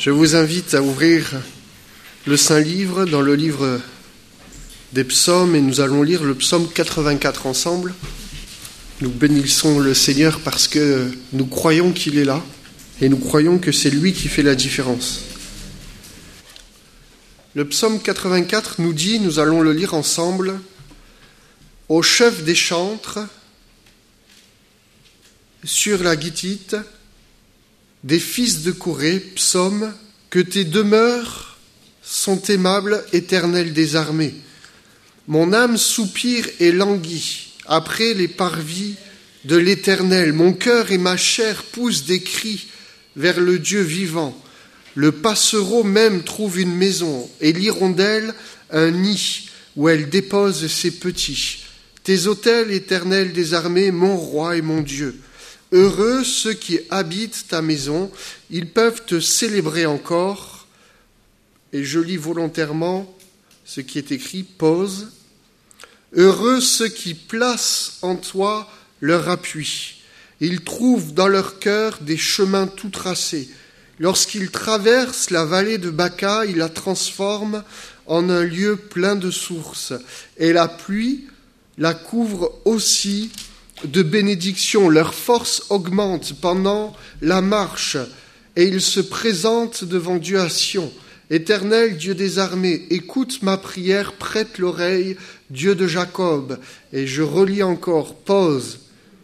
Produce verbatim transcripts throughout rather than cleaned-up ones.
Je vous invite à ouvrir le Saint-Livre dans le livre des psaumes et nous allons lire le psaume quatre-vingt-quatre ensemble. Nous bénissons le Seigneur parce que nous croyons qu'il est là et nous croyons que c'est lui qui fait la différence. Le psaume quatre-vingt-quatre nous dit, nous allons le lire ensemble, « Au chef des chantres, sur la guitite, des fils de Corée, psaume, que tes demeures sont aimables, éternel des armées. Mon âme soupire et languit après les parvis de l'Éternel. Mon cœur et ma chair poussent des cris vers le Dieu vivant. Le passereau même trouve une maison et l'hirondelle un nid où elle dépose ses petits. Tes autels, éternel des armées, mon roi et mon Dieu. Heureux ceux qui habitent ta maison, ils peuvent te célébrer encore. » Et je lis volontairement ce qui est écrit, pause. « Heureux ceux qui placent en toi leur appui. Ils trouvent dans leur cœur des chemins tout tracés. Lorsqu'ils traversent la vallée de Baca, ils la transforment en un lieu plein de sources. Et la pluie la couvre aussi de bénédictions. Leur force augmente pendant la marche et ils se présentent devant Dieu à Sion. Éternel, Dieu des armées, écoute ma prière, prête l'oreille, Dieu de Jacob. » Et je relis encore, pause.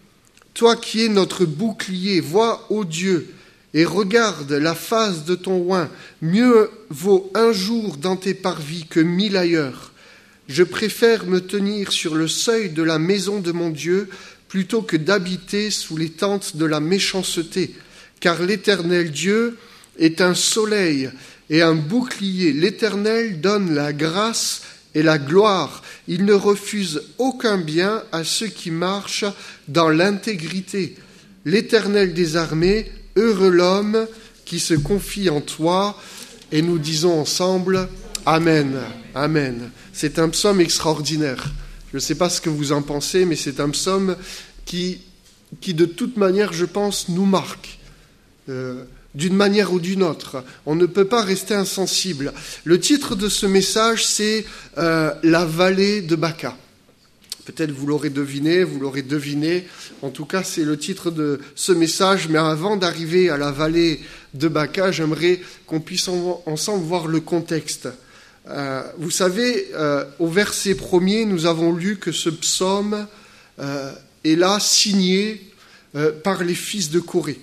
« Toi qui es notre bouclier, vois, ô Dieu, et regarde la face de ton oint. Mieux vaut un jour dans tes parvis que mille ailleurs. Je préfère me tenir sur le seuil de la maison de mon Dieu plutôt que d'habiter sous les tentes de la méchanceté. Car l'Éternel Dieu est un soleil et un bouclier. L'Éternel donne la grâce et la gloire. Il ne refuse aucun bien à ceux qui marchent dans l'intégrité. L'Éternel des armées, heureux l'homme qui se confie en toi. » Et nous disons ensemble, Amen, Amen. C'est un psaume extraordinaire. Je ne sais pas ce que vous en pensez, mais c'est un psaume qui, qui de toute manière, je pense, nous marque. Euh, d'une manière ou d'une autre. On ne peut pas rester insensible. Le titre de ce message, c'est euh, « La vallée de Baca ». Peut-être vous l'aurez deviné, vous l'aurez deviné. En tout cas, c'est le titre de ce message. Mais avant d'arriver à la vallée de Baca, j'aimerais qu'on puisse en, ensemble voir le contexte. Euh, vous savez, euh, au verset premier, nous avons lu que ce psaume euh, est là signé euh, par les fils de Corée.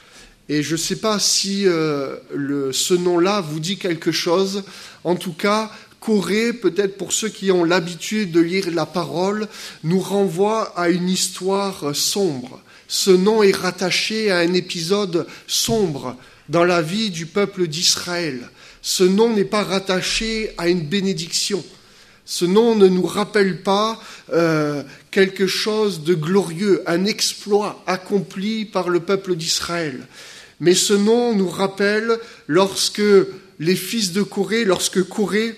Et je ne sais pas si euh, le, ce nom-là vous dit quelque chose. En tout cas, Corée, peut-être pour ceux qui ont l'habitude de lire la parole, nous renvoie à une histoire sombre. Ce nom est rattaché à un épisode sombre dans la vie du peuple d'Israël. Ce nom n'est pas rattaché à une bénédiction. Ce nom ne nous rappelle pas euh, quelque chose de glorieux, un exploit accompli par le peuple d'Israël. Mais ce nom nous rappelle lorsque les fils de Corée, lorsque Corée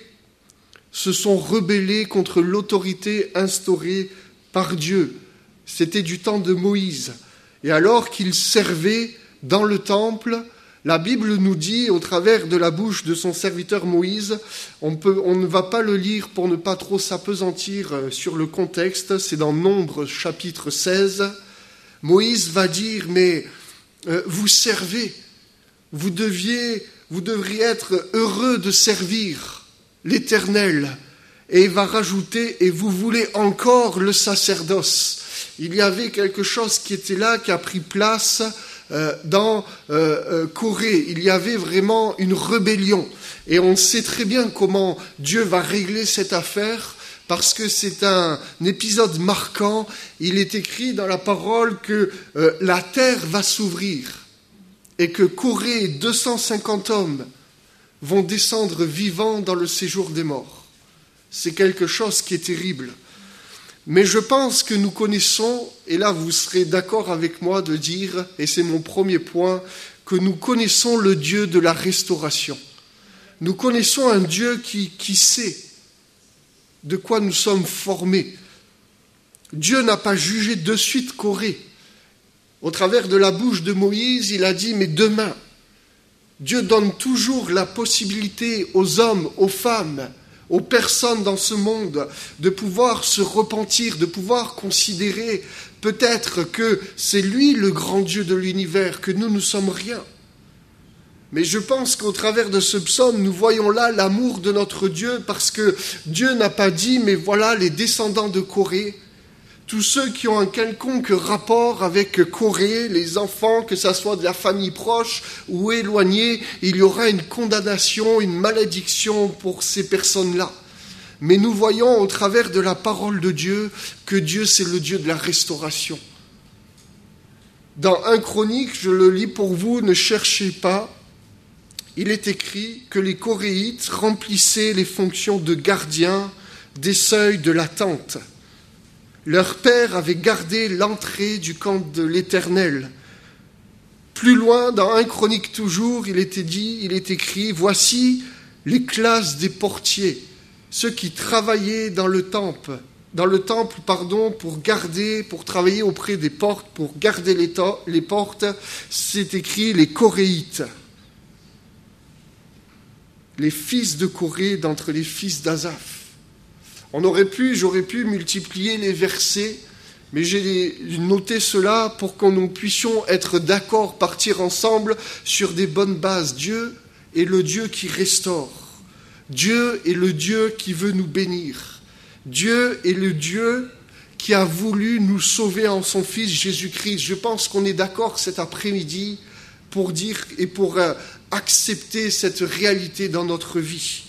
se sont rebellés contre l'autorité instaurée par Dieu. C'était du temps de Moïse. Et alors qu'ils servaient dans le temple, la Bible nous dit, au travers de la bouche de son serviteur Moïse, on, peut, on ne va pas le lire pour ne pas trop s'apesantir sur le contexte, c'est dans Nombres chapitre seize, Moïse va dire, mais euh, vous servez, vous, deviez, vous devriez être heureux de servir l'Éternel. Et il va rajouter, et vous voulez encore le sacerdoce. Il y avait quelque chose qui était là, qui a pris place euh, dans euh, euh, Corée. Il y avait vraiment une rébellion. Et on sait très bien comment Dieu va régler cette affaire, parce que c'est un épisode marquant. Il est écrit dans la parole que euh, la terre va s'ouvrir, et que Corée et deux cent cinquante hommes vont descendre vivants dans le séjour des morts. C'est quelque chose qui est terrible. Mais je pense que nous connaissons, et là vous serez d'accord avec moi de dire, et c'est mon premier point, que nous connaissons le Dieu de la restauration. Nous connaissons un Dieu qui, qui sait de quoi nous sommes formés. Dieu n'a pas jugé de suite Corée. Au travers de la bouche de Moïse, il a dit « mais demain ». Dieu donne toujours la possibilité aux hommes, aux femmes, aux personnes dans ce monde de pouvoir se repentir, de pouvoir considérer peut-être que c'est lui le grand Dieu de l'univers, que nous ne sommes rien. Mais je pense qu'au travers de ce psaume, nous voyons là l'amour de notre Dieu, parce que Dieu n'a pas dit, mais voilà les descendants de Corée, tous ceux qui ont un quelconque rapport avec Corée, les enfants, que ce soit de la famille proche ou éloignée, il y aura une condamnation, une malédiction pour ces personnes-là. Mais nous voyons au travers de la parole de Dieu que Dieu, c'est le Dieu de la restauration. Dans Première Chronique, je le lis pour vous, ne cherchez pas, il est écrit que les Coréites remplissaient les fonctions de gardiens des seuils de la tente. Leur père avait gardé l'entrée du camp de l'Éternel. Plus loin, dans Première Chronique toujours, il était dit, il est écrit, voici les classes des portiers, ceux qui travaillaient dans le temple, dans le temple, pardon, pour garder, pour travailler auprès des portes, pour garder les, to- les portes, c'est écrit les Coréites. Les fils de Corée d'entre les fils d'Asaph. On aurait pu, j'aurais pu multiplier les versets, mais j'ai noté cela pour que nous puissions être d'accord, partir ensemble sur des bonnes bases. Dieu est le Dieu qui restaure. Dieu est le Dieu qui veut nous bénir. Dieu est le Dieu qui a voulu nous sauver en son Fils Jésus-Christ. Je pense qu'on est d'accord cet après-midi pour dire et pour euh, accepter cette réalité dans notre vie.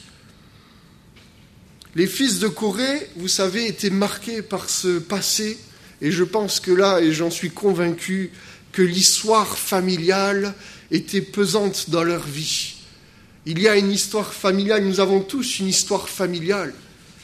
Les fils de Corée, vous savez, étaient marqués par ce passé, et je pense que là, et j'en suis convaincu, que l'histoire familiale était pesante dans leur vie. Il y a une histoire familiale, nous avons tous une histoire familiale.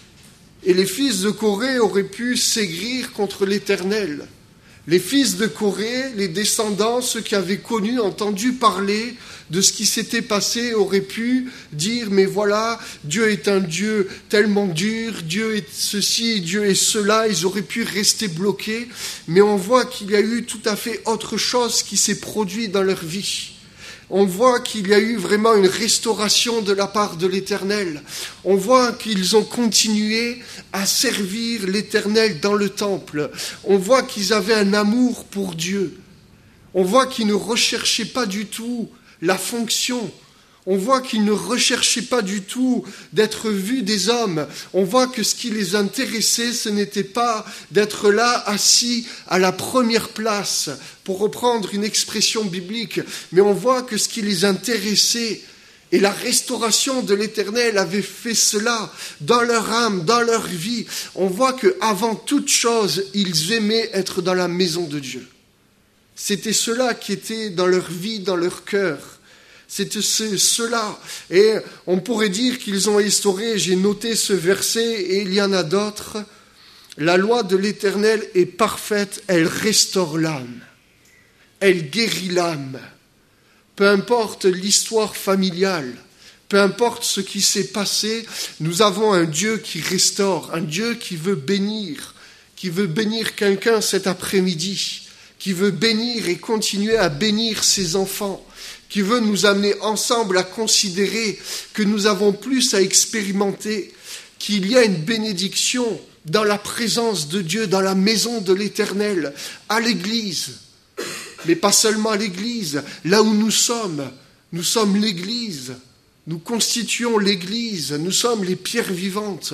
Et les fils de Corée auraient pu s'aigrir contre l'Éternel. Les fils de Corée, les descendants, ceux qui avaient connu, entendu parler de ce qui s'était passé, auraient pu dire, mais voilà, Dieu est un Dieu tellement dur, Dieu est ceci, Dieu est cela, ils auraient pu rester bloqués, mais on voit qu'il y a eu tout à fait autre chose qui s'est produit dans leur vie. On voit qu'il y a eu vraiment une restauration de la part de l'Éternel. On voit qu'ils ont continué à servir l'Éternel dans le temple. On voit qu'ils avaient un amour pour Dieu. On voit qu'ils ne recherchaient pas du tout la fonction. On voit qu'ils ne recherchaient pas du tout d'être vus des hommes. On voit que ce qui les intéressait, ce n'était pas d'être là, assis à la première place, pour reprendre une expression biblique, mais on voit que ce qui les intéressait, et la restauration de l'Éternel avait fait cela dans leur âme, dans leur vie. On voit qu'avant toute chose, ils aimaient être dans la maison de Dieu. C'était cela qui était dans leur vie, dans leur cœur. C'était cela. Et on pourrait dire qu'ils ont instauré, j'ai noté ce verset, et il y en a d'autres. La loi de l'Éternel est parfaite, elle restaure l'âme. Elle guérit l'âme. Peu importe l'histoire familiale, peu importe ce qui s'est passé, nous avons un Dieu qui restaure, un Dieu qui veut bénir, qui veut bénir quelqu'un cet après-midi, qui veut bénir et continuer à bénir ses enfants, qui veut nous amener ensemble à considérer que nous avons plus à expérimenter, qu'il y a une bénédiction dans la présence de Dieu, dans la maison de l'Éternel, à l'Église. Mais pas seulement à l'Église, là où nous sommes, nous sommes l'Église, nous constituons l'Église, nous sommes les pierres vivantes.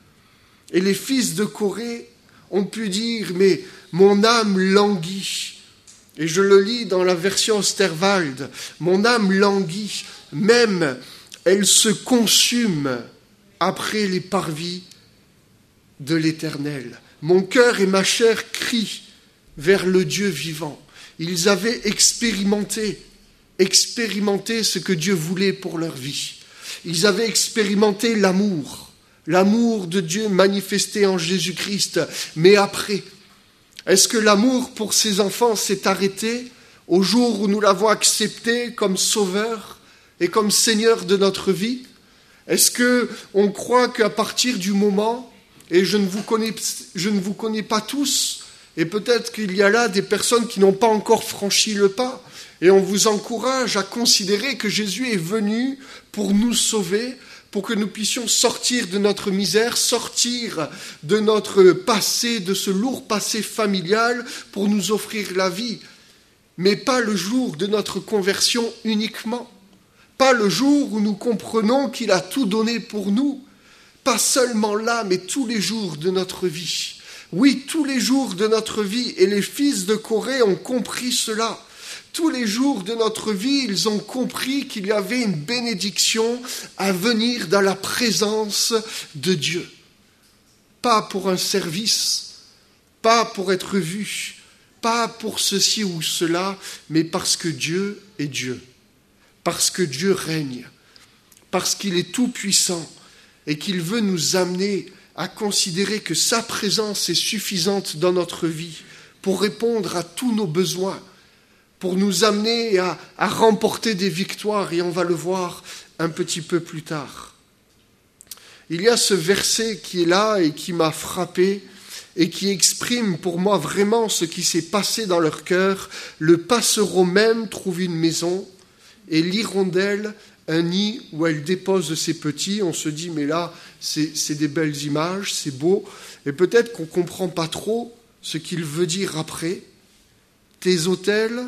Et les fils de Corée ont pu dire, mais mon âme languit. Et je le lis dans la version Osterwald, mon âme languit, même elle se consume après les parvis de l'Éternel. Mon cœur et ma chair crient vers le Dieu vivant. Ils avaient expérimenté, expérimenté ce que Dieu voulait pour leur vie. Ils avaient expérimenté l'amour, l'amour de Dieu manifesté en Jésus-Christ. Mais après, est-ce que l'amour pour ses enfants s'est arrêté au jour où nous l'avons accepté comme sauveur et comme Seigneur de notre vie? Est-ce qu'on croit qu'à partir du moment, et je ne vous connais, je ne vous connais pas tous, et peut-être qu'il y a là des personnes qui n'ont pas encore franchi le pas, Et on vous encourage à considérer que Jésus est venu pour nous sauver, pour que nous puissions sortir de notre misère, sortir de notre passé, de ce lourd passé familial, pour nous offrir la vie. Mais pas le jour de notre conversion uniquement, pas le jour où nous comprenons qu'il a tout donné pour nous, pas seulement là, mais tous les jours de notre vie. Oui, tous les jours de notre vie, et les fils de Corée ont compris cela. Tous les jours de notre vie, ils ont compris qu'il y avait une bénédiction à venir dans la présence de Dieu. Pas pour un service, pas pour être vu, pas pour ceci ou cela, mais parce que Dieu est Dieu, parce que Dieu règne, parce qu'il est tout-puissant et qu'il veut nous amener à considérer que sa présence est suffisante dans notre vie pour répondre à tous nos besoins, pour nous amener à, à remporter des victoires, et on va le voir un petit peu plus tard. Il y a ce verset qui est là et qui m'a frappé et qui exprime pour moi vraiment ce qui s'est passé dans leur cœur. Le passereau même trouve une maison et l'hirondelle un nid où elle dépose ses petits. On se dit, mais là, c'est, c'est des belles images, c'est beau, et peut-être qu'on ne comprend pas trop ce qu'il veut dire après. Tes autels,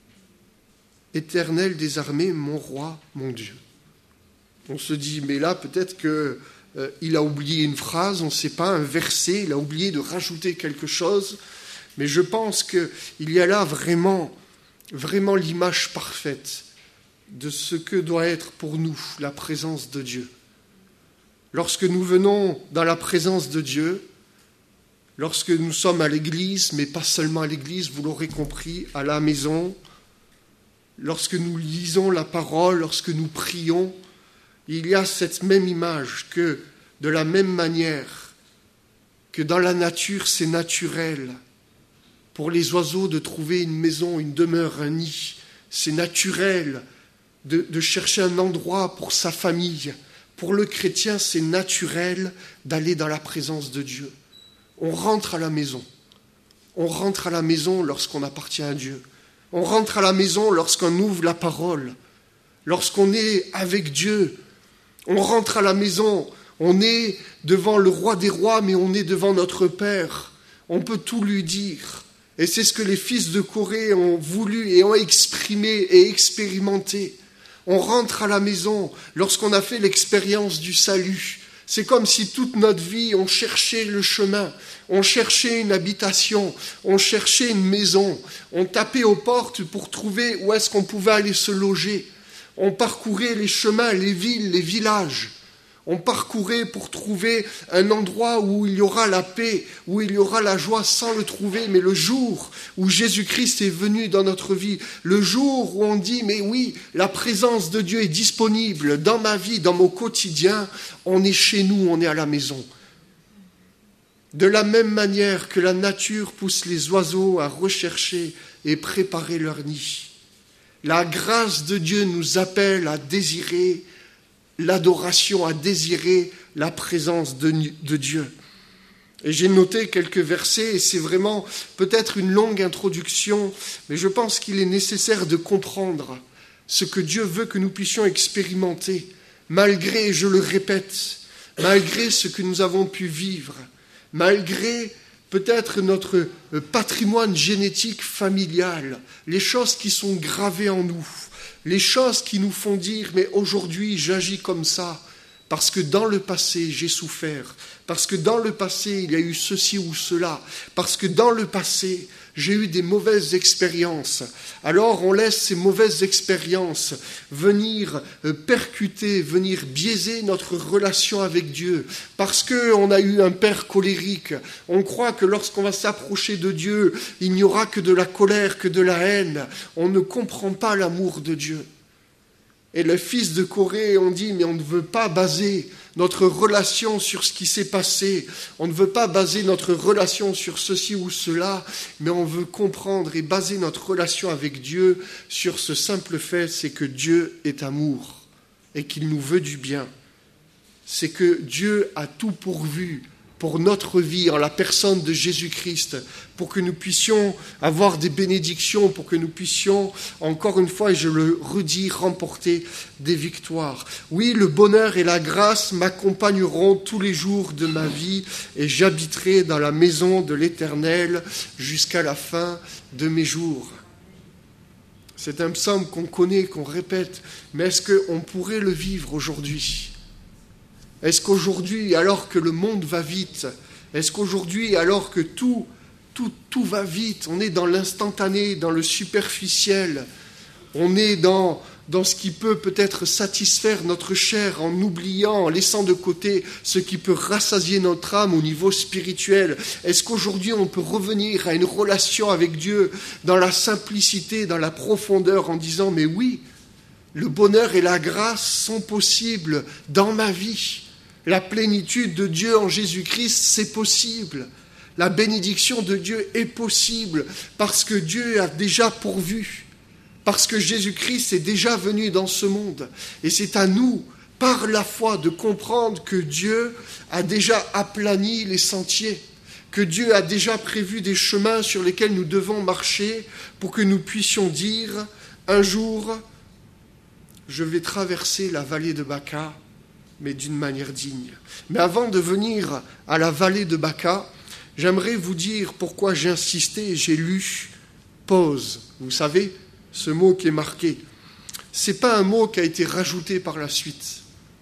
éternel des armées, mon roi, mon Dieu. On se dit, mais là, peut-être que euh, il a oublié une phrase, on ne sait pas, un verset, il a oublié de rajouter quelque chose, mais je pense qu'il y a là vraiment, vraiment l'image parfaite de ce que doit être pour nous la présence de Dieu. Lorsque nous venons dans la présence de Dieu, lorsque nous sommes à l'église, mais pas seulement à l'église, vous l'aurez compris, à la maison, lorsque nous lisons la parole, lorsque nous prions, il y a cette même image que, de la même manière que dans la nature, c'est naturel pour les oiseaux de trouver une maison, une demeure, un nid. C'est naturel de, de chercher un endroit pour sa famille. Pour le chrétien, c'est naturel d'aller dans la présence de Dieu. On rentre à la maison. On rentre à la maison lorsqu'on appartient à Dieu. On rentre à la maison lorsqu'on ouvre la parole, lorsqu'on est avec Dieu. On rentre à la maison, on est devant le roi des rois, mais on est devant notre Père. On peut tout lui dire. Et c'est ce que les fils de Corée ont voulu et ont exprimé et expérimenté. On rentre à la maison lorsqu'on a fait l'expérience du salut. C'est comme si toute notre vie, on cherchait le chemin, on cherchait une habitation, on cherchait une maison, on tapait aux portes pour trouver où est-ce qu'on pouvait aller se loger. On parcourait les chemins, les villes, les villages. On parcourait pour trouver un endroit où il y aura la paix, où il y aura la joie sans le trouver. Mais le jour où Jésus-Christ est venu dans notre vie, le jour où on dit, mais oui, la présence de Dieu est disponible dans ma vie, dans mon quotidien, on est chez nous, on est à la maison. De la même manière que la nature pousse les oiseaux à rechercher et préparer leur nid, la grâce de Dieu nous appelle à désirer l'adoration, à désirer la présence de, de Dieu. Et j'ai noté quelques versets, et c'est vraiment peut-être une longue introduction, mais je pense qu'il est nécessaire de comprendre ce que Dieu veut que nous puissions expérimenter, malgré, je le répète, malgré ce que nous avons pu vivre, malgré peut-être notre patrimoine génétique familial, les choses qui sont gravées en nous, les choses qui nous font dire, mais aujourd'hui j'agis comme ça, parce que dans le passé j'ai souffert, parce que dans le passé il y a eu ceci ou cela, parce que dans le passé j'ai eu des mauvaises expériences. Alors on laisse ces mauvaises expériences venir percuter, venir biaiser notre relation avec Dieu. Parce qu'on a eu un père colérique, on croit que lorsqu'on va s'approcher de Dieu, il n'y aura que de la colère, que de la haine. On ne comprend pas l'amour de Dieu. Et les fils de Corée ont dit, mais on ne veut pas baser notre relation sur ce qui s'est passé. On ne veut pas baser notre relation sur ceci ou cela, mais on veut comprendre et baser notre relation avec Dieu sur ce simple fait, c'est que Dieu est amour et qu'il nous veut du bien. C'est que Dieu a tout pourvu pour notre vie en la personne de Jésus-Christ, pour que nous puissions avoir des bénédictions, pour que nous puissions, encore une fois, et je le redis, remporter des victoires. Oui, le bonheur et la grâce m'accompagneront tous les jours de ma vie et j'habiterai dans la maison de l'Éternel jusqu'à la fin de mes jours. C'est un psaume qu'on connaît, qu'on répète, mais est-ce qu'on pourrait le vivre aujourd'hui ? Est-ce qu'aujourd'hui, alors que le monde va vite, est-ce qu'aujourd'hui, alors que tout, tout, tout va vite, on est dans l'instantané, dans le superficiel, on est dans, dans ce qui peut peut-être satisfaire notre chair en oubliant, en laissant de côté ce qui peut rassasier notre âme au niveau spirituel. Est-ce qu'aujourd'hui, on peut revenir à une relation avec Dieu dans la simplicité, dans la profondeur, en disant « Mais oui, le bonheur et la grâce sont possibles dans ma vie. La plénitude de Dieu en Jésus-Christ, c'est possible. La bénédiction de Dieu est possible parce que Dieu a déjà pourvu, parce que Jésus-Christ est déjà venu dans ce monde. Et c'est à nous, par la foi, de comprendre que Dieu a déjà aplani les sentiers, que Dieu a déjà prévu des chemins sur lesquels nous devons marcher pour que nous puissions dire un jour, je vais traverser la vallée de Baca, mais d'une manière digne. Mais avant de venir à la vallée de Baca, j'aimerais vous dire pourquoi j'ai insisté et j'ai lu « pause ». Vous savez, ce mot qui est marqué. Ce n'est pas un mot qui a été rajouté par la suite.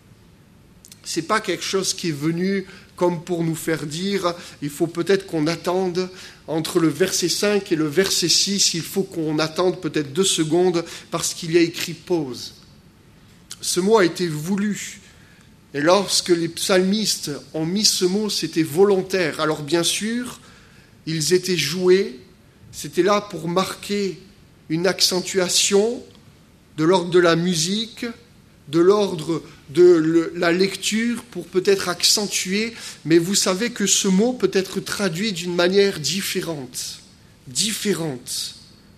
Ce n'est pas quelque chose qui est venu comme pour nous faire dire « il faut peut-être qu'on attende entre le verset cinq et le verset six, il faut qu'on attende peut-être deux secondes parce qu'il y a écrit « pause ». Ce mot a été voulu. Et lorsque les psalmistes ont mis ce mot, c'était volontaire. Alors bien sûr, ils étaient joués, c'était là pour marquer une accentuation de l'ordre de la musique, de l'ordre de la lecture, pour peut-être accentuer, mais vous savez que ce mot peut être traduit d'une manière différente, différente.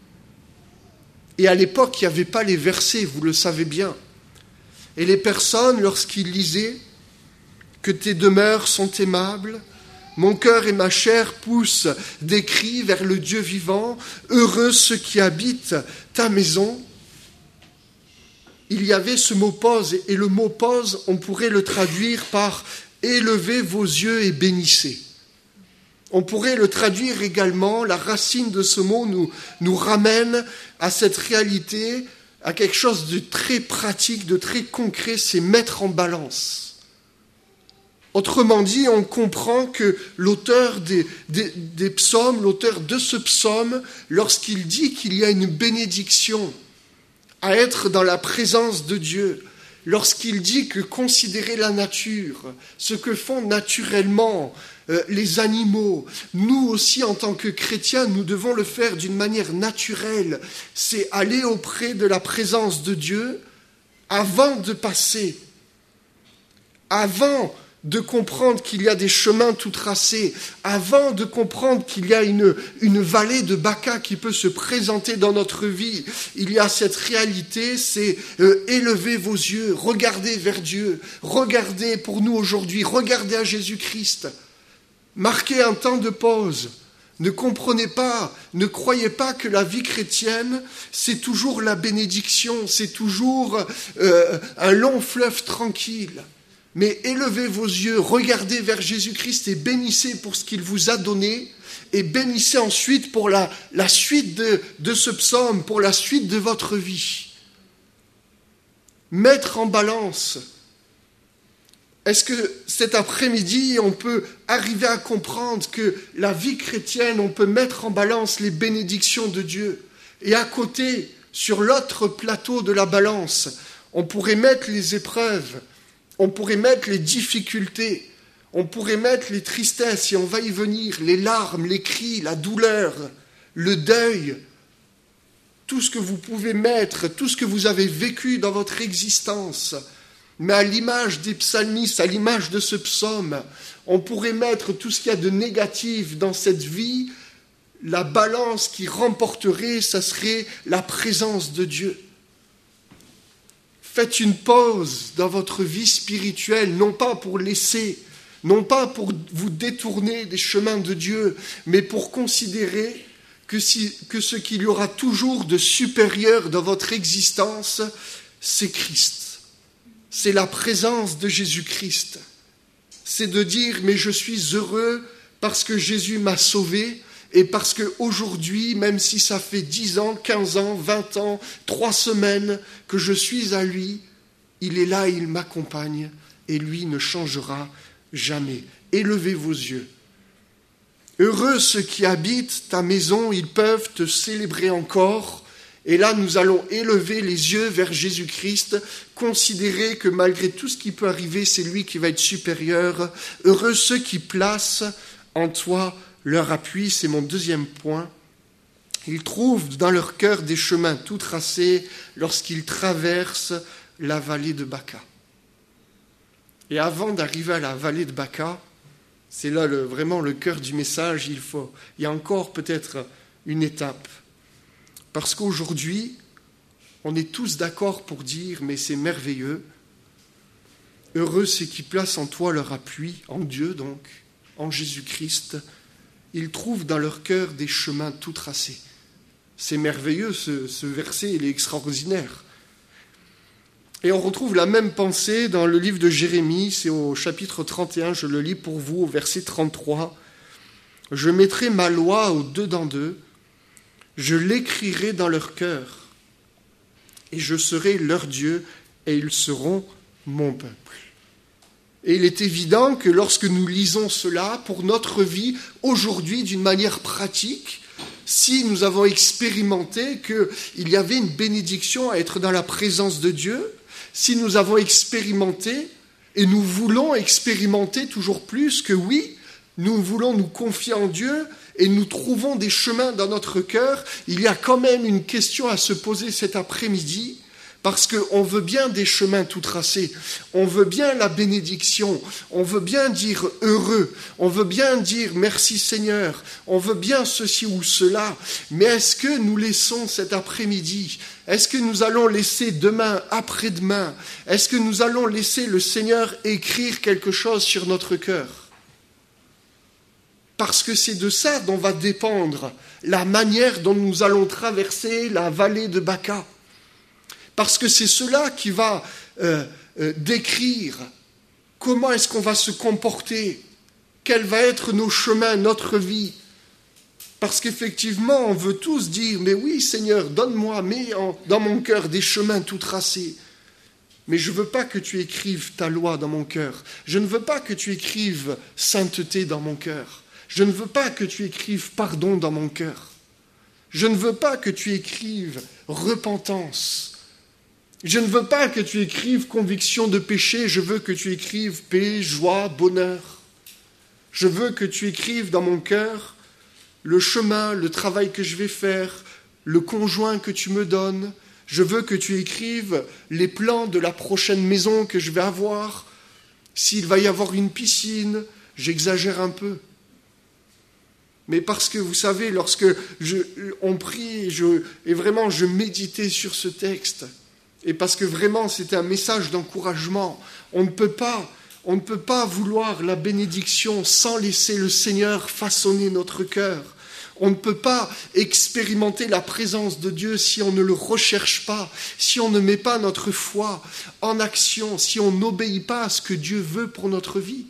Et à l'époque, il n'y avait pas les versets, vous le savez bien. Et les personnes, lorsqu'ils lisaient « Que tes demeures sont aimables, mon cœur et ma chair poussent des cris vers le Dieu vivant, heureux ceux qui habitent ta maison », il y avait ce mot « pause », et le mot « pause », on pourrait le traduire par « élevez vos yeux et bénissez ». On pourrait le traduire également, la racine de ce mot nous, nous ramène à cette réalité, à quelque chose de très pratique, de très concret, c'est mettre en balance. Autrement dit, on comprend que l'auteur des, des, des psaumes, l'auteur de ce psaume, lorsqu'il dit qu'il y a une bénédiction à être dans la présence de Dieu, lorsqu'il dit que considérer la nature, ce que font naturellement euh, les animaux, nous aussi en tant que chrétiens, nous devons le faire d'une manière naturelle. C'est aller auprès de la présence de Dieu avant de passer, avant de comprendre qu'il y a des chemins tout tracés, avant de comprendre qu'il y a une, une vallée de Baca qui peut se présenter dans notre vie. Il y a cette réalité, c'est euh, élevez vos yeux, regardez vers Dieu, regardez pour nous aujourd'hui, regardez à Jésus-Christ. Marquez un temps de pause. Ne comprenez pas, ne croyez pas que la vie chrétienne, c'est toujours la bénédiction, c'est toujours euh, un long fleuve tranquille. Mais élevez vos yeux, regardez vers Jésus-Christ et bénissez pour ce qu'il vous a donné, et bénissez ensuite pour la, la suite de, de ce psaume, pour la suite de votre vie. Mettre en balance. Est-ce que cet après-midi, on peut arriver à comprendre que la vie chrétienne, on peut mettre en balance les bénédictions de Dieu, et à côté, sur l'autre plateau de la balance, on pourrait mettre les épreuves, on pourrait mettre les difficultés, on pourrait mettre les tristesses, et on va y venir, les larmes, les cris, la douleur, le deuil, tout ce que vous pouvez mettre, tout ce que vous avez vécu dans votre existence. Mais à l'image des psalmistes, à l'image de ce psaume, on pourrait mettre tout ce qu'il y a de négatif dans cette vie. La balance qui remporterait, ça serait la présence de Dieu. Faites une pause dans votre vie spirituelle, non pas pour laisser non pas pour vous détourner des chemins de Dieu, mais pour considérer que, si, que ce qu'il y aura toujours de supérieur dans votre existence, c'est Christ. C'est la présence de Jésus-Christ. C'est de dire, mais je suis heureux parce que Jésus m'a sauvé et parce qu'aujourd'hui, même si ça fait dix ans, quinze ans, vingt ans, trois semaines que je suis à lui, il est là, il m'accompagne et lui ne changera jamais. Élevez vos yeux. Heureux ceux qui habitent ta maison, ils peuvent te célébrer encore. Et là, nous allons élever les yeux vers Jésus-Christ, considérer que malgré tout ce qui peut arriver, c'est lui qui va être supérieur. Heureux ceux qui placent en toi leur appui, c'est mon deuxième point. Ils trouvent dans leur cœur des chemins tout tracés lorsqu'ils traversent la vallée de Baca. Et avant d'arriver à la vallée de Baca, c'est là le, vraiment le cœur du message, il faut, il y a encore peut-être une étape. Parce qu'aujourd'hui, on est tous d'accord pour dire, mais c'est merveilleux, heureux ceux qui placent en toi leur appui, en Dieu donc, en Jésus-Christ, ils trouvent dans leur cœur des chemins tout tracés. C'est merveilleux, ce, ce verset, il est extraordinaire. Et on retrouve la même pensée dans le livre de Jérémie, c'est au chapitre trente et un, je le lis pour vous, au verset trente-trois. « Je mettrai ma loi au-dedans d'eux, je l'écrirai dans leur cœur, et je serai leur Dieu, et ils seront mon peuple. » Et il est évident que lorsque nous lisons cela, pour notre vie, aujourd'hui, d'une manière pratique, si nous avons expérimenté qu'il y avait une bénédiction à être dans la présence de Dieu, si nous avons expérimenté, et nous voulons expérimenter toujours plus que oui, nous voulons nous confier en Dieu, et nous trouvons des chemins dans notre cœur, il y a quand même une question à se poser cet après-midi, parce qu'on veut bien des chemins tout tracés, on veut bien la bénédiction, on veut bien dire heureux, on veut bien dire merci Seigneur, on veut bien ceci ou cela, mais est-ce que nous laissons cet après-midi, est-ce que nous allons laisser demain, après-demain, est-ce que nous allons laisser le Seigneur écrire quelque chose sur notre cœur ? Parce que c'est de ça dont va dépendre la manière dont nous allons traverser la vallée de Baca. Parce que c'est cela qui va euh, euh, décrire comment est-ce qu'on va se comporter, quels vont être nos chemins, notre vie. Parce qu'effectivement, on veut tous dire, mais oui Seigneur, donne-moi, mets en, dans mon cœur des chemins tout tracés. Mais je ne veux pas que tu écrives ta loi dans mon cœur. Je ne veux pas que tu écrives sainteté dans mon cœur. Je ne veux pas que tu écrives pardon dans mon cœur. Je ne veux pas que tu écrives repentance. Je ne veux pas que tu écrives conviction de péché. Je veux que tu écrives paix, joie, bonheur. Je veux que tu écrives dans mon cœur le chemin, le travail que je vais faire, le conjoint que tu me donnes. Je veux que tu écrives les plans de la prochaine maison que je vais avoir. S'il va y avoir une piscine, j'exagère un peu. Mais parce que, vous savez, lorsque je, on prie je, et vraiment je méditais sur ce texte, et parce que vraiment c'était un message d'encouragement, on ne peut pas, on ne peut pas vouloir la bénédiction sans laisser le Seigneur façonner notre cœur. On ne peut pas expérimenter la présence de Dieu si on ne le recherche pas, si on ne met pas notre foi en action, si on n'obéit pas à ce que Dieu veut pour notre vie.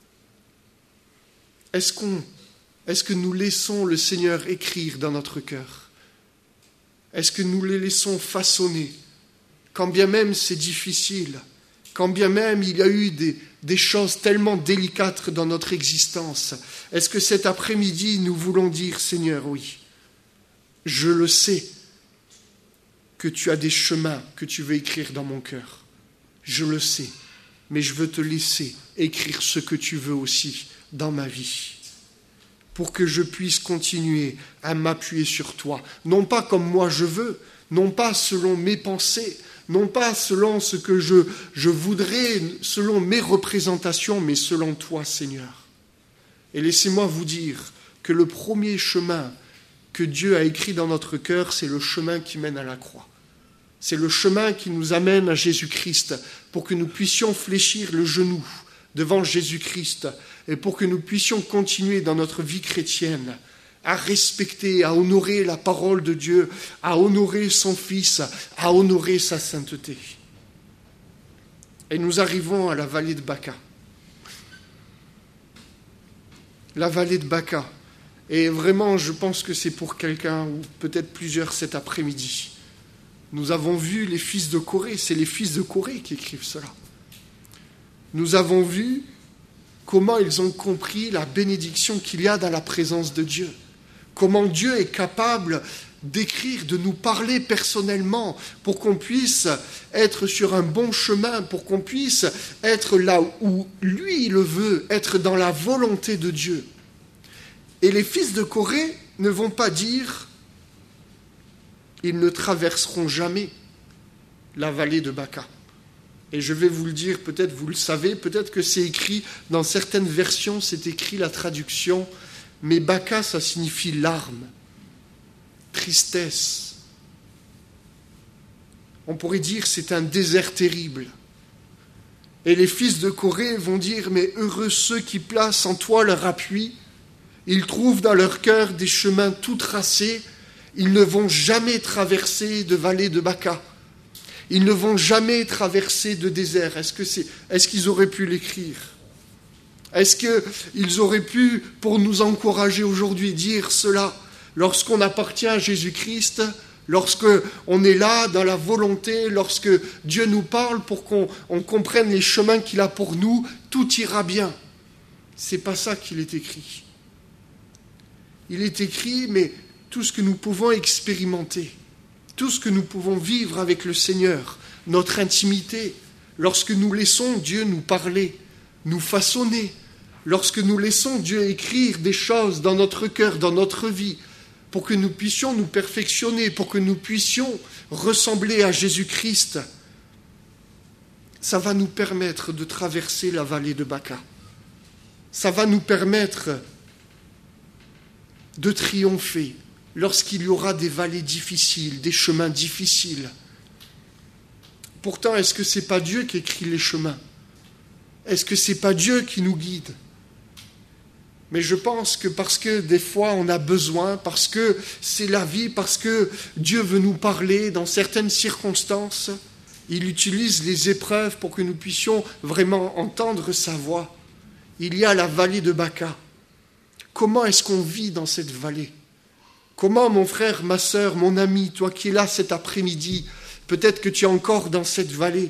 Est-ce qu'on Est-ce que nous laissons le Seigneur écrire dans notre cœur ? Est-ce que nous les laissons façonner ? Quand bien même c'est difficile, quand bien même il y a eu des, des choses tellement délicates dans notre existence, est-ce que cet après-midi nous voulons dire, Seigneur, oui, je le sais que tu as des chemins que tu veux écrire dans mon cœur. Je le sais, mais je veux te laisser écrire ce que tu veux aussi dans ma vie, pour que je puisse continuer à m'appuyer sur toi, non pas comme moi je veux, non pas selon mes pensées, non pas selon ce que je, je voudrais, selon mes représentations, mais selon toi, Seigneur. Et laissez-moi vous dire que le premier chemin que Dieu a écrit dans notre cœur, c'est le chemin qui mène à la croix. C'est le chemin qui nous amène à Jésus-Christ pour que nous puissions fléchir le genou devant Jésus-Christ et pour que nous puissions continuer dans notre vie chrétienne à respecter, à honorer la parole de Dieu, à honorer son Fils, à honorer sa sainteté. Et nous arrivons à la vallée de Baca. La vallée de Baca. Et vraiment, je pense que c'est pour quelqu'un, ou peut-être plusieurs cet après-midi. Nous avons vu les fils de Corée, c'est les fils de Corée qui écrivent cela. Nous avons vu comment ils ont compris la bénédiction qu'il y a dans la présence de Dieu. Comment Dieu est capable d'écrire, de nous parler personnellement pour qu'on puisse être sur un bon chemin, pour qu'on puisse être là où lui le veut, être dans la volonté de Dieu. Et les fils de Corée ne vont pas dire ils ne traverseront jamais la vallée de Baca. Et je vais vous le dire, peut-être vous le savez, peut-être que c'est écrit, dans certaines versions, c'est écrit la traduction, mais Baca, ça signifie larmes, tristesse. On pourrait dire c'est un désert terrible. Et les fils de Corée vont dire, mais heureux ceux qui placent en toi leur appui, ils trouvent dans leur cœur des chemins tout tracés, ils ne vont jamais traverser de vallée de Baca. Ils ne vont jamais traverser de désert. Est-ce que c'est, est-ce qu'ils auraient pu l'écrire ? Est-ce qu'ils auraient pu, pour nous encourager aujourd'hui, dire cela lorsqu'on appartient à Jésus-Christ, lorsqu'on est là dans la volonté, lorsque Dieu nous parle pour qu'on on comprenne les chemins qu'il a pour nous, tout ira bien. C'est pas ça qu'il est écrit. Il est écrit, mais tout ce que nous pouvons expérimenter, tout ce que nous pouvons vivre avec le Seigneur, notre intimité, lorsque nous laissons Dieu nous parler, nous façonner, lorsque nous laissons Dieu écrire des choses dans notre cœur, dans notre vie, pour que nous puissions nous perfectionner, pour que nous puissions ressembler à Jésus-Christ, ça va nous permettre de traverser la vallée de Baca. Ça va nous permettre de triompher lorsqu'il y aura des vallées difficiles, des chemins difficiles. Pourtant, est-ce que ce n'est pas Dieu qui écrit les chemins ? Est-ce que ce n'est pas Dieu qui nous guide ? Mais je pense que parce que des fois on a besoin, parce que c'est la vie, parce que Dieu veut nous parler dans certaines circonstances, il utilise les épreuves pour que nous puissions vraiment entendre sa voix. Il y a la vallée de Baca. Comment est-ce qu'on vit dans cette vallée ? Comment, mon frère, ma sœur, mon ami, toi qui es là cet après-midi, peut-être que tu es encore dans cette vallée,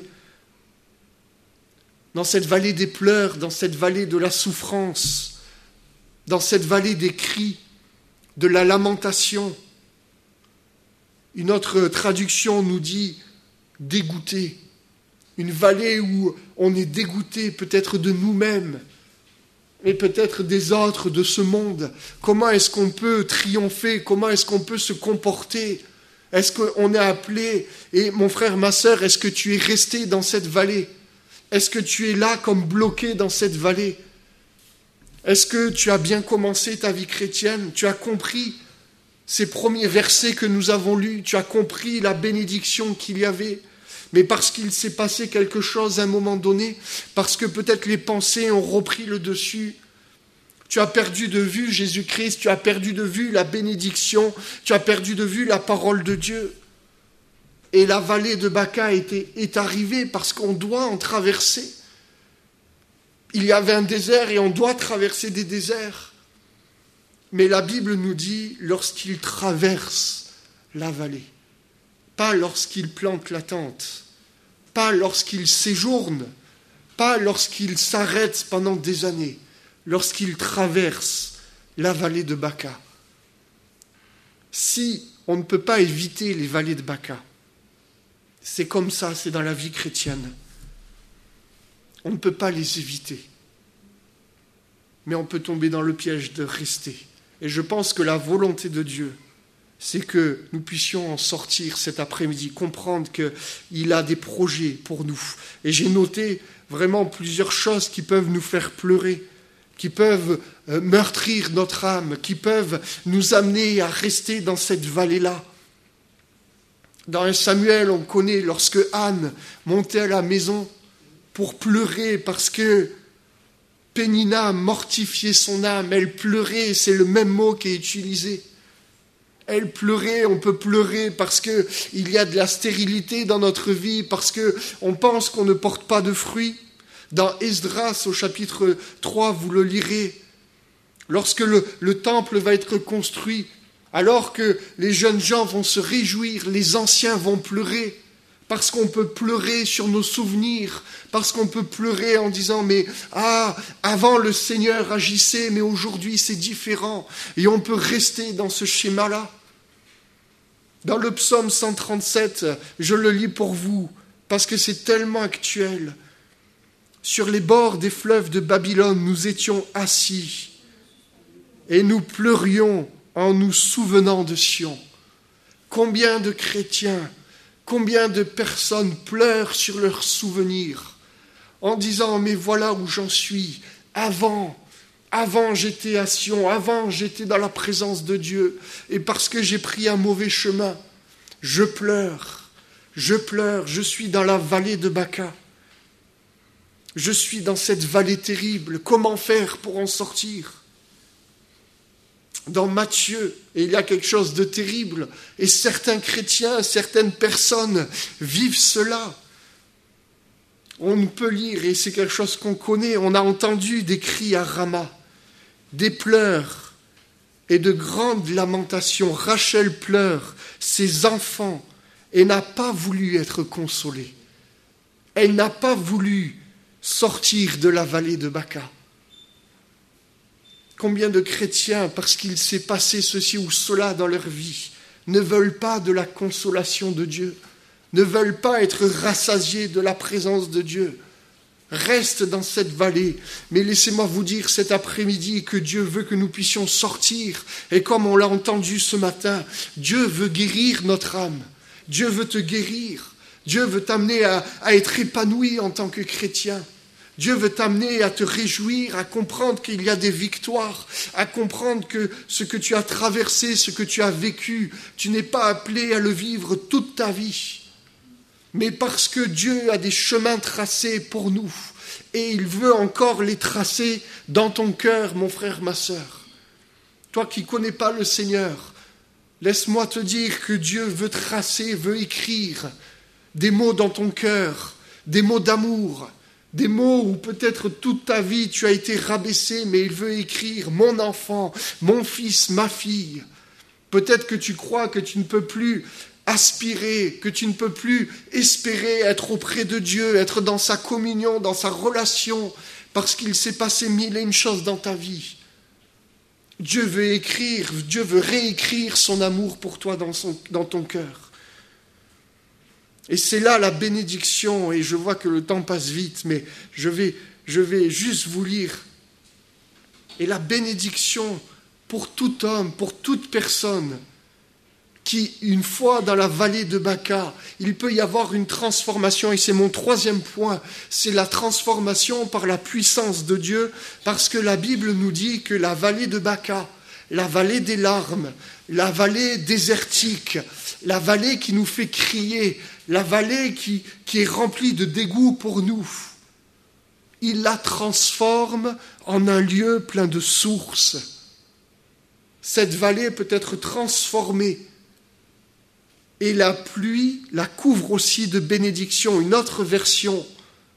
dans cette vallée des pleurs, dans cette vallée de la souffrance, dans cette vallée des cris, de la lamentation. Une autre traduction nous dit « dégoûté ». Une vallée où on est dégoûté peut-être de nous-mêmes, et peut-être des autres de ce monde. Comment est-ce qu'on peut triompher ? Comment est-ce qu'on peut se comporter ? Est-ce qu'on est appelé ? Et mon frère, ma sœur, est-ce que tu es resté dans cette vallée ? Est-ce que tu es là comme bloqué dans cette vallée ? Est-ce que tu as bien commencé ta vie chrétienne ? Tu as compris ces premiers versets que nous avons lus ? Tu as compris la bénédiction qu'il y avait ? Mais parce qu'il s'est passé quelque chose à un moment donné, parce que peut-être les pensées ont repris le dessus, tu as perdu de vue Jésus-Christ, tu as perdu de vue la bénédiction, tu as perdu de vue la parole de Dieu. Et la vallée de Baca est, est arrivée parce qu'on doit en traverser. Il y avait un désert et on doit traverser des déserts. Mais la Bible nous dit lorsqu'il traverse la vallée, pas lorsqu'il plante la tente, pas lorsqu'il séjourne, pas lorsqu'il s'arrête pendant des années, lorsqu'il traverse la vallée de Baca. Si on ne peut pas éviter les vallées de Baca, c'est comme ça, c'est dans la vie chrétienne. On ne peut pas les éviter, mais on peut tomber dans le piège de rester. Et je pense que la volonté de Dieu, c'est que nous puissions en sortir cet après-midi, comprendre qu'il a des projets pour nous. Et j'ai noté vraiment plusieurs choses qui peuvent nous faire pleurer, qui peuvent meurtrir notre âme, qui peuvent nous amener à rester dans cette vallée-là. Dans un Samuel, on connaît lorsque Anne montait à la maison pour pleurer parce que Pénina mortifiait son âme, elle pleurait, c'est le même mot qui est utilisé. Elle pleurait, on peut pleurer parce qu'il y a de la stérilité dans notre vie, parce qu'on pense qu'on ne porte pas de fruits. Dans Esdras, au chapitre trois, vous le lirez, lorsque le, le temple va être construit, alors que les jeunes gens vont se réjouir, les anciens vont pleurer, parce qu'on peut pleurer sur nos souvenirs, parce qu'on peut pleurer en disant « mais ah, avant le Seigneur agissait, mais aujourd'hui c'est différent ». Et on peut rester dans ce schéma-là. Dans le psaume cent trente-sept, je le lis pour vous, parce que c'est tellement actuel. Sur les bords des fleuves de Babylone, nous étions assis et nous pleurions en nous souvenant de Sion. Combien de chrétiens, combien de personnes pleurent sur leurs souvenirs en disant « mais voilà où j'en suis, avant, avant j'étais à Sion, avant j'étais dans la présence de Dieu, et parce que j'ai pris un mauvais chemin, je pleure, je pleure, je suis dans la vallée de Baca. Je suis dans cette vallée terrible, comment faire pour en sortir ?» Dans Matthieu, et il y a quelque chose de terrible, et certains chrétiens, certaines personnes vivent cela. On peut lire, et c'est quelque chose qu'on connaît, on a entendu des cris à Rama, des pleurs et de grandes lamentations. Rachel pleure, ses enfants, et n'a pas voulu être consolée. Elle n'a pas voulu sortir de la vallée de Baca. Combien de chrétiens, parce qu'il s'est passé ceci ou cela dans leur vie, ne veulent pas de la consolation de Dieu, ne veulent pas être rassasiés de la présence de Dieu, restent dans cette vallée. Mais laissez-moi vous dire cet après-midi que Dieu veut que nous puissions sortir. Et comme on l'a entendu ce matin, Dieu veut guérir notre âme. Dieu veut te guérir. Dieu veut t'amener à, à être épanoui en tant que chrétien. Dieu veut t'amener à te réjouir, à comprendre qu'il y a des victoires, à comprendre que ce que tu as traversé, ce que tu as vécu, tu n'es pas appelé à le vivre toute ta vie. Mais parce que Dieu a des chemins tracés pour nous, et il veut encore les tracer dans ton cœur, mon frère, ma sœur. Toi qui ne connais pas le Seigneur, laisse-moi te dire que Dieu veut tracer, veut écrire des mots dans ton cœur, des mots d'amour, des mots où peut-être toute ta vie tu as été rabaissé, mais il veut écrire « mon enfant, mon fils, ma fille ». Peut-être que tu crois que tu ne peux plus aspirer, que tu ne peux plus espérer être auprès de Dieu, être dans sa communion, dans sa relation, parce qu'il s'est passé mille et une choses dans ta vie. Dieu veut écrire, Dieu veut réécrire son amour pour toi dans, son, dans ton cœur. Et c'est là la bénédiction, et je vois que le temps passe vite, mais je vais, je vais juste vous lire. Et la bénédiction pour tout homme, pour toute personne, qui, une fois dans la vallée de Baca, il peut y avoir une transformation, et c'est mon troisième point, c'est la transformation par la puissance de Dieu, parce que la Bible nous dit que la vallée de Baca, la vallée des larmes, la vallée désertique, la vallée qui nous fait crier, la vallée qui, qui est remplie de dégoût pour nous, il la transforme en un lieu plein de sources. Cette vallée peut être transformée et la pluie la couvre aussi de bénédictions. Une autre version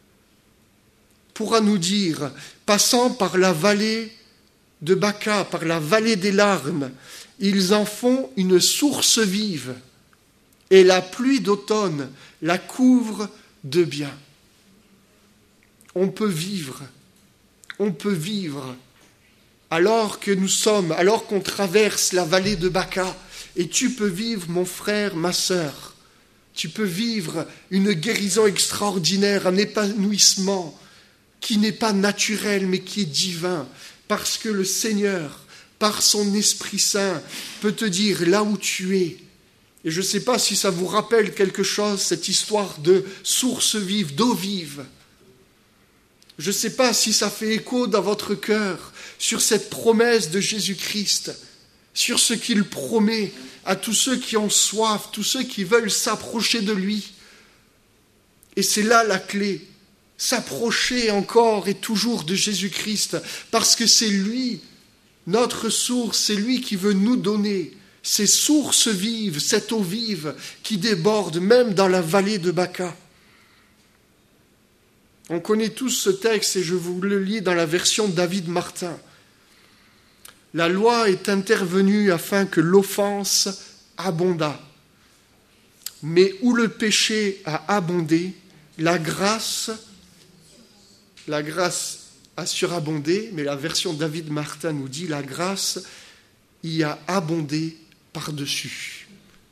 pourra nous dire, passant par la vallée de Baca, par la vallée des larmes, ils en font une source vive. Et la pluie d'automne la couvre de bien. On peut vivre, on peut vivre, alors que nous sommes, alors qu'on traverse la vallée de Baca, et tu peux vivre, mon frère, ma sœur, tu peux vivre une guérison extraordinaire, un épanouissement qui n'est pas naturel, mais qui est divin, parce que le Seigneur, par son Esprit Saint, peut te dire là où tu es. Et je ne sais pas si ça vous rappelle quelque chose, cette histoire de source vive, d'eau vive. Je ne sais pas si ça fait écho dans votre cœur sur cette promesse de Jésus-Christ, sur ce qu'il promet à tous ceux qui ont soif, tous ceux qui veulent s'approcher de lui. Et c'est là la clé. s'approcher encore et toujours de Jésus-Christ, parce que c'est lui, notre source, c'est lui qui veut nous donner ces sources vives, cette eau vive qui déborde même dans la vallée de Baca. On connaît tous ce texte et je vous le lis dans la version David Martin. La loi est intervenue afin que l'offense abondât. Mais où le péché a abondé, la grâce, la grâce a surabondé, mais la version David Martin nous dit la grâce y a abondé par-dessus.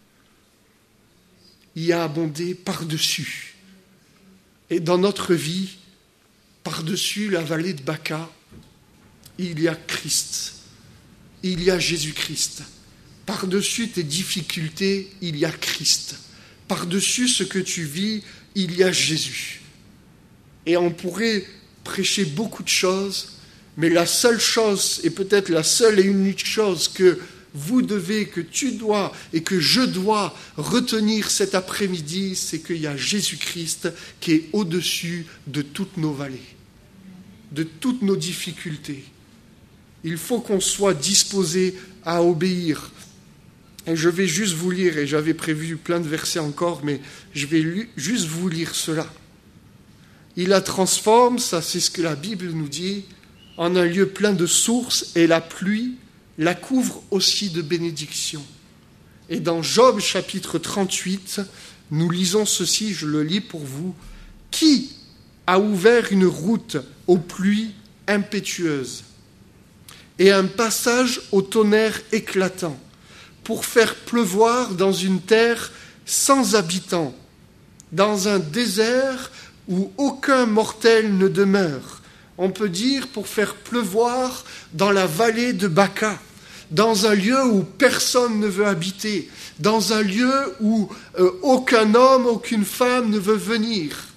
Y a abondé par-dessus. Et dans notre vie, par-dessus la vallée de Baca, il y a Christ. Il y a Jésus-Christ. Par-dessus tes difficultés, il y a Christ. Par-dessus ce que tu vis, il y a Jésus. Et on pourrait prêcher beaucoup de choses, mais la seule chose, et peut-être la seule et unique chose que vous devez, que tu dois et que je dois retenir cet après-midi, c'est qu'il y a Jésus-Christ qui est au-dessus de toutes nos vallées, de toutes nos difficultés. Il faut qu'on soit disposé à obéir. Et je vais juste vous lire, et j'avais prévu plein de versets encore, mais je vais juste vous lire cela. Il la transforme, ça c'est ce que la Bible nous dit, en un lieu plein de sources, et la pluie la couvre aussi de bénédictions. Et dans Job chapitre trente-huit, nous lisons ceci, je le lis pour vous. Qui a ouvert une route aux pluies impétueuses et un passage au tonnerre éclatant pour faire pleuvoir dans une terre sans habitants, dans un désert où aucun mortel ne demeure? On peut dire pour faire pleuvoir dans la vallée de Baca, dans un lieu où personne ne veut habiter, dans un lieu où euh, aucun homme, aucune femme ne veut venir.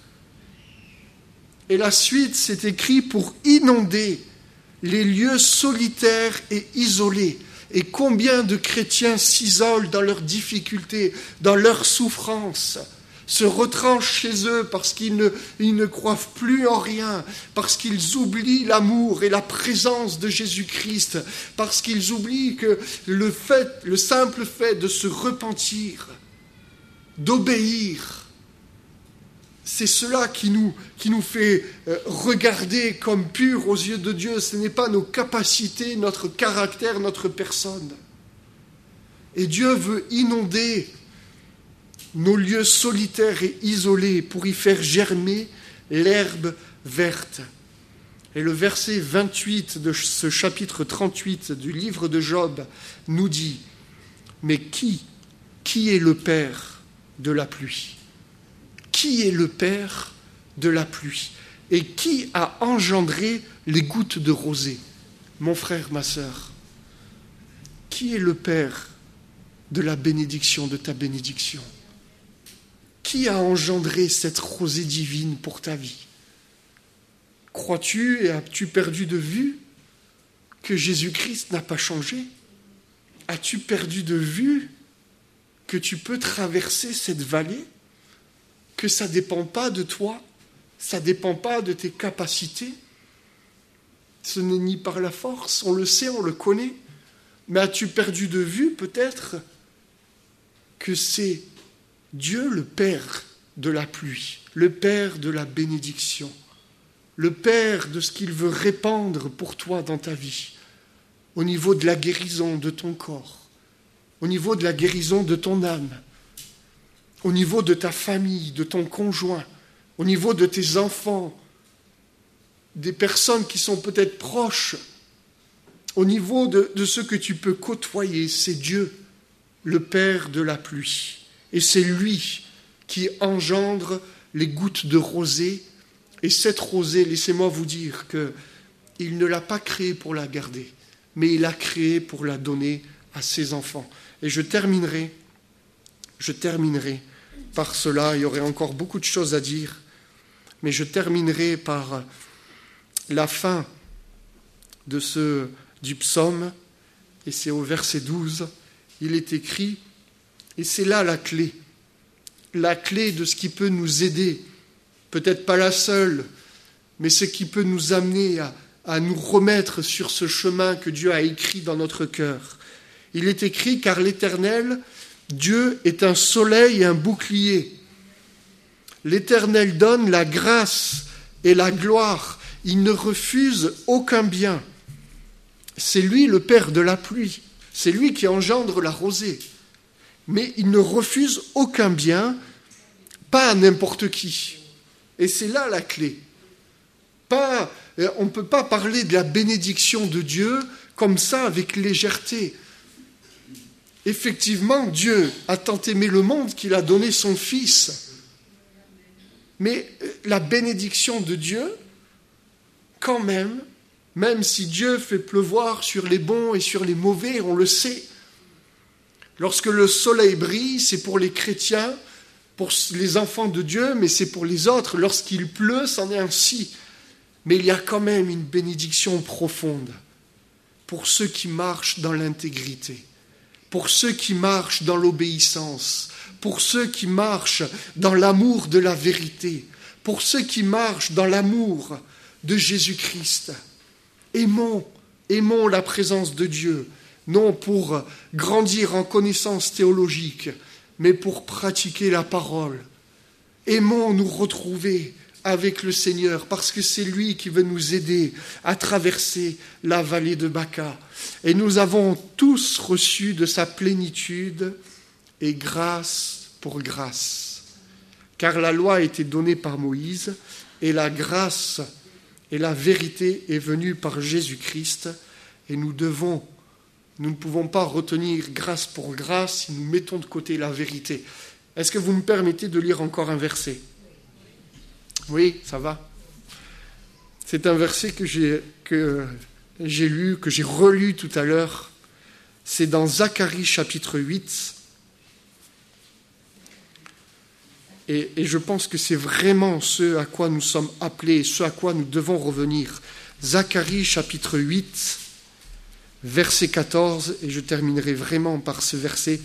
Et la suite, c'est écrit pour inonder les lieux solitaires et isolés. Et combien de chrétiens s'isolent dans leurs difficultés, dans leurs souffrances, se retranchent chez eux parce qu'ils ne, ils ne croient plus en rien, parce qu'ils oublient l'amour et la présence de Jésus-Christ, parce qu'ils oublient que le fait, le simple fait de se repentir, d'obéir, c'est cela qui nous, qui nous fait regarder comme pur aux yeux de Dieu. Ce n'est pas nos capacités, notre caractère, notre personne. Et Dieu veut inonder nos lieux solitaires et isolés pour y faire germer l'herbe verte. Et le verset vingt-huit de ce chapitre trente-huit du livre de Job nous dit « Mais qui, qui est le père de la pluie ? Qui est le père de la pluie ? Et qui a engendré les gouttes de rosée ? Mon frère, ma sœur, qui est le père de la bénédiction, de ta bénédiction ? Qui a engendré cette rosée divine pour ta vie ? Crois-tu et as-tu perdu de vue que Jésus-Christ n'a pas changé ? As-tu perdu de vue que tu peux traverser cette vallée ? Que ça ne dépend pas de toi, ça ne dépend pas de tes capacités. Ce n'est ni par la force, on le sait, on le connaît. Mais as-tu perdu de vue peut-être que c'est Dieu le Père de la pluie, le Père de la bénédiction, le Père de ce qu'il veut répandre pour toi dans ta vie, au niveau de la guérison de ton corps, au niveau de la guérison de ton âme, au niveau de ta famille, de ton conjoint, au niveau de tes enfants, des personnes qui sont peut-être proches, au niveau de, de ceux que tu peux côtoyer. C'est Dieu, le Père de la pluie. Et c'est lui qui engendre les gouttes de rosée. Et cette rosée, laissez-moi vous dire qu'il ne l'a pas créée pour la garder, mais il l'a créée pour la donner à ses enfants. Et je terminerai, je terminerai par cela. Il y aurait encore beaucoup de choses à dire, mais je terminerai par la fin de ce, du psaume, et c'est au verset douze, il est écrit, et c'est là la clé, la clé de ce qui peut nous aider peut-être pas la seule, mais ce qui peut nous amener à, à nous remettre sur ce chemin que Dieu a écrit dans notre cœur. Il est écrit, car l'Éternel, Dieu est un soleil et un bouclier. L'Éternel donne la grâce et la gloire. Il ne refuse aucun bien. C'est lui le Père de la pluie. C'est lui qui engendre la rosée. Mais il ne refuse aucun bien, pas à n'importe qui. Et c'est là la clé. Pas, on ne peut pas parler de la bénédiction de Dieu comme ça, avec légèreté. Effectivement, Dieu a tant aimé le monde qu'il a donné son Fils. Mais la bénédiction de Dieu, quand même, même si Dieu fait pleuvoir sur les bons et sur les mauvais, on le sait. Lorsque le soleil brille, c'est pour les chrétiens, pour les enfants de Dieu, mais c'est pour les autres. Lorsqu'il pleut, c'en est ainsi. Mais il y a quand même une bénédiction profonde pour ceux qui marchent dans l'intégrité, pour ceux qui marchent dans l'obéissance, pour ceux qui marchent dans l'amour de la vérité, pour ceux qui marchent dans l'amour de Jésus-Christ. Aimons, aimons la présence de Dieu, non pour grandir en connaissances théologiques, mais pour pratiquer la parole. Aimons nous retrouver avec le Seigneur, parce que c'est lui qui veut nous aider à traverser la vallée de Baca. Et nous avons tous reçu de sa plénitude et grâce pour grâce. Car la loi a été donnée par Moïse, et la grâce et la vérité est venue par Jésus-Christ, et nous devons, nous ne pouvons pas retenir grâce pour grâce si nous mettons de côté la vérité. Est-ce que vous me permettez de lire encore un verset ? Oui, ça va. C'est un verset que j'ai, que j'ai lu, que j'ai relu tout à l'heure. C'est dans Zacharie chapitre huit. Et, et je pense que c'est vraiment ce à quoi nous sommes appelés, ce à quoi nous devons revenir. Zacharie chapitre huit, verset quatorze, et je terminerai vraiment par ce verset.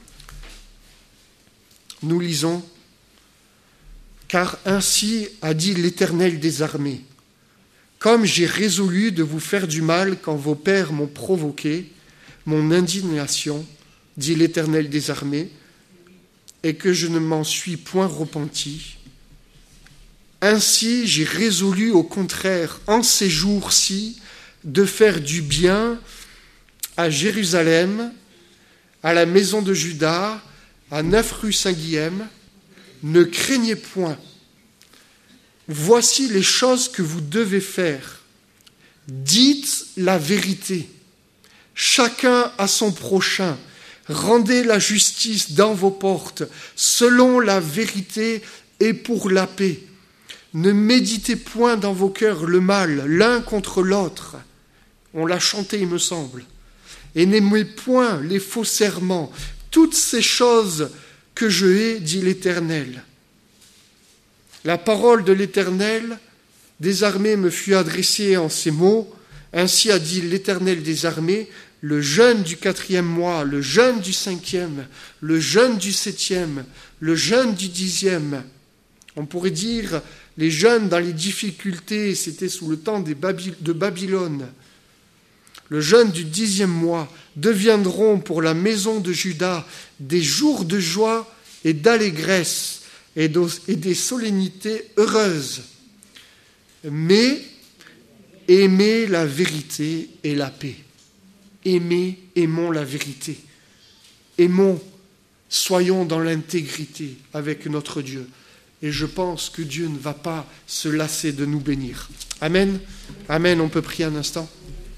Nous lisons: « Car ainsi a dit l'Éternel des armées, comme j'ai résolu de vous faire du mal quand vos pères m'ont provoqué, mon indignation, dit l'Éternel des armées, et que je ne m'en suis point repenti. Ainsi j'ai résolu au contraire en ces jours-ci de faire du bien à Jérusalem, à la maison de Juda, à neuf rue Saint-Guilhem. Ne craignez point. Voici les choses que vous devez faire. Dites la vérité, chacun à son prochain. Rendez la justice dans vos portes, selon la vérité et pour la paix. Ne méditez point dans vos cœurs le mal, l'un contre l'autre. On l'a chanté, il me semble. Et n'aimez point les faux serments. Toutes ces choses que je hais, dit l'Éternel. La parole de l'Éternel des armées me fut adressée en ces mots. Ainsi a dit l'Éternel des armées, le jeûne du quatrième mois, le jeûne du cinquième, le jeûne du septième, le jeûne du dixième. On pourrait dire les jeûnes dans les difficultés, c'était sous le temps des Baby- de Babylone. Le jeûne du dixième mois deviendront pour la maison de Juda des jours de joie et d'allégresse et des solennités heureuses. Mais aimez la vérité et la paix. Aimez, aimons la vérité. Aimons, soyons dans l'intégrité avec notre Dieu. Et je pense que Dieu ne va pas se lasser de nous bénir. Amen. Amen. On peut prier un instant.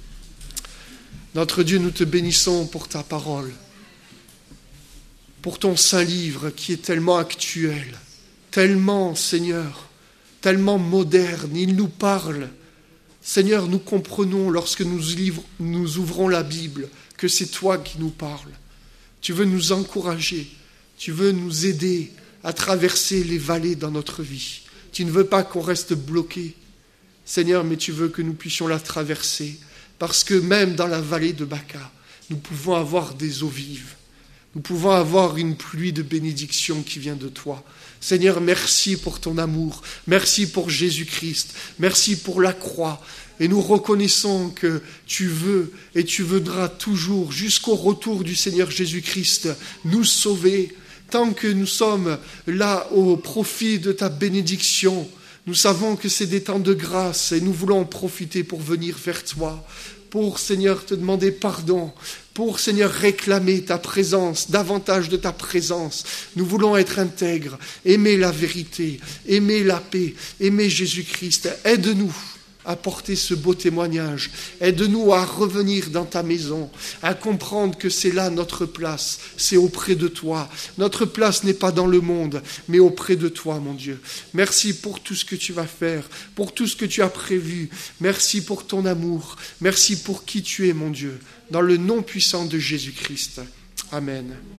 Notre Dieu, nous te bénissons pour ta parole, pour ton saint livre qui est tellement actuel, tellement, Seigneur, tellement moderne. Il nous parle. Seigneur, nous comprenons lorsque nous, livre, nous ouvrons la Bible que c'est toi qui nous parles. Tu veux nous encourager, tu veux nous aider à traverser les vallées dans notre vie. Tu ne veux pas qu'on reste bloqué, Seigneur, mais tu veux que nous puissions la traverser. Parce que même dans la vallée de Baca, nous pouvons avoir des eaux vives. Nous pouvons avoir une pluie de bénédiction qui vient de toi. Seigneur, merci pour ton amour, merci pour Jésus-Christ, merci pour la croix. Et nous reconnaissons que tu veux et tu voudras toujours, jusqu'au retour du Seigneur Jésus-Christ, nous sauver. Tant que nous sommes là au profit de ta bénédiction, nous savons que c'est des temps de grâce et nous voulons en profiter pour venir vers toi, pour, Seigneur, te demander pardon, pour, Seigneur, réclamer ta présence, davantage de ta présence. Nous voulons être intègres, aimer la vérité, aimer la paix, aimer Jésus-Christ. Aide-nous à porter ce beau témoignage. Aide-nous à revenir dans ta maison, à comprendre que c'est là notre place, c'est auprès de toi. Notre place n'est pas dans le monde, mais auprès de toi, mon Dieu. Merci pour tout ce que tu vas faire, pour tout ce que tu as prévu. Merci pour ton amour. Merci pour qui tu es, mon Dieu. Dans le nom puissant de Jésus-Christ. Amen.